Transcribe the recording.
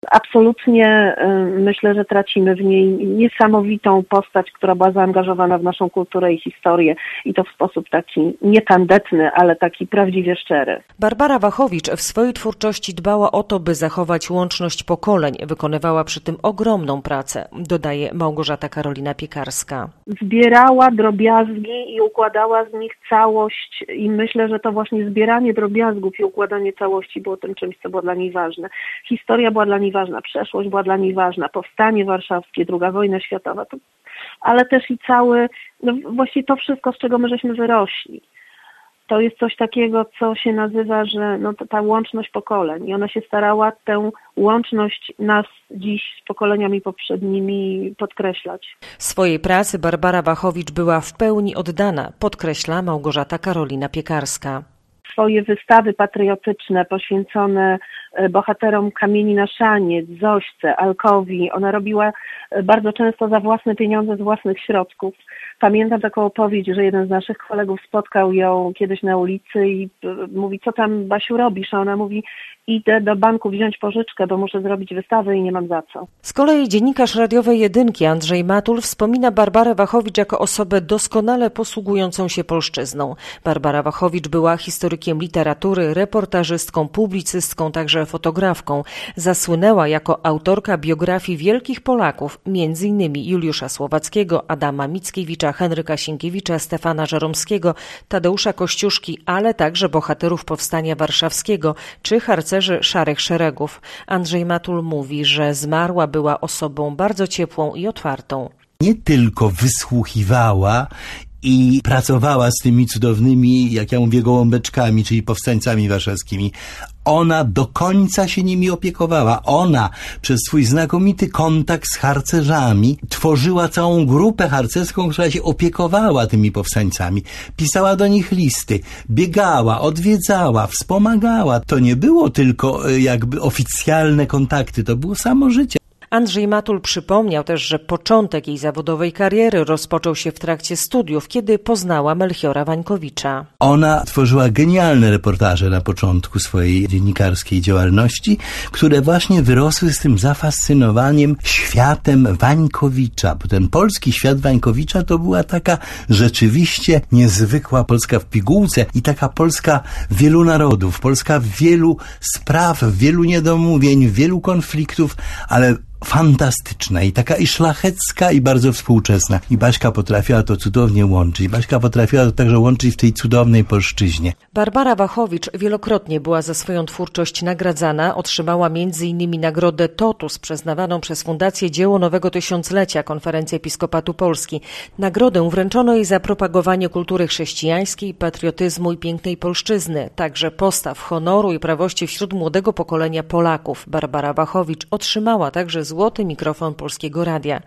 Absolutnie myślę, że tracimy w niej niesamowitą postać, która była zaangażowana w naszą kulturę i historię i to w sposób taki nietandetny, ale taki prawdziwie szczery. Barbara Wachowicz w swojej twórczości dbała o to, by zachować łączność pokoleń. Wykonywała przy tym ogromną pracę, dodaje Małgorzata Karolina Piekarska. Zbierała drobiazgi i układała z nich całość i myślę, że to właśnie zbieranie drobiazgów i układanie całości było tym czymś, co było dla niej ważne. Historia była dla niej ważna, przeszłość była dla niej ważna, powstanie warszawskie, II wojna światowa, ale też i właściwie to wszystko, z czego my żeśmy wyrośli. To jest coś takiego, co się nazywa, że ta łączność pokoleń i ona się starała tę łączność nas dziś z pokoleniami poprzednimi podkreślać. Swojej pracy Barbara Wachowicz była w pełni oddana, podkreśla Małgorzata Karolina Piekarska. Swoje wystawy patriotyczne poświęcone bohaterom Kamieni na Szaniec, Zośce, Alkowi. Ona robiła bardzo często za własne pieniądze, z własnych środków. Pamiętam taką opowieść, że jeden z naszych kolegów spotkał ją kiedyś na ulicy i mówi, co tam, Basiu, robisz? A ona mówi, idę do banku wziąć pożyczkę, bo muszę zrobić wystawę i nie mam za co. Z kolei dziennikarz radiowej Jedynki Andrzej Matul wspomina Barbarę Wachowicz jako osobę doskonale posługującą się polszczyzną. Barbara Wachowicz była historykiem literatury, reportażystką, publicystką, także fotografką. Zasłynęła jako autorka biografii wielkich Polaków, m.in. Juliusza Słowackiego, Adama Mickiewicza, Henryka Sienkiewicza, Stefana Żeromskiego, Tadeusza Kościuszki, ale także bohaterów Powstania Warszawskiego czy harcerzy Szarych Szeregów. Andrzej Matul mówi, że zmarła była osobą bardzo ciepłą i otwartą. Nie tylko wysłuchiwała i pracowała z tymi cudownymi, jak ja mówię, gołąbeczkami, czyli powstańcami warszawskimi. Ona do końca się nimi opiekowała. Ona przez swój znakomity kontakt z harcerzami tworzyła całą grupę harcerską, która się opiekowała tymi powstańcami. Pisała do nich listy, biegała, odwiedzała, wspomagała. To nie było tylko jakby oficjalne kontakty, to było samo życie. Andrzej Matul przypomniał też, że początek jej zawodowej kariery rozpoczął się w trakcie studiów, kiedy poznała Melchiora Wańkowicza. Ona tworzyła genialne reportaże na początku swojej dziennikarskiej działalności, które właśnie wyrosły z tym zafascynowaniem światem Wańkowicza. Bo ten polski świat Wańkowicza to była taka rzeczywiście niezwykła Polska w pigułce i taka Polska wielu narodów, Polska wielu spraw, wielu niedomówień, wielu konfliktów, ale fantastyczna i taka i szlachecka i bardzo współczesna. I Baśka potrafiła to cudownie łączyć. Baśka potrafiła to także łączyć w tej cudownej polszczyźnie. Barbara Wachowicz wielokrotnie była za swoją twórczość nagradzana. Otrzymała m.in. nagrodę Totus przyznawaną przez Fundację Dzieło Nowego Tysiąclecia, Konferencję Episkopatu Polski. Nagrodę wręczono jej za propagowanie kultury chrześcijańskiej, patriotyzmu i pięknej polszczyzny, także postaw honoru i prawości wśród młodego pokolenia Polaków. Barbara Wachowicz otrzymała także złoty mikrofon Polskiego Radia.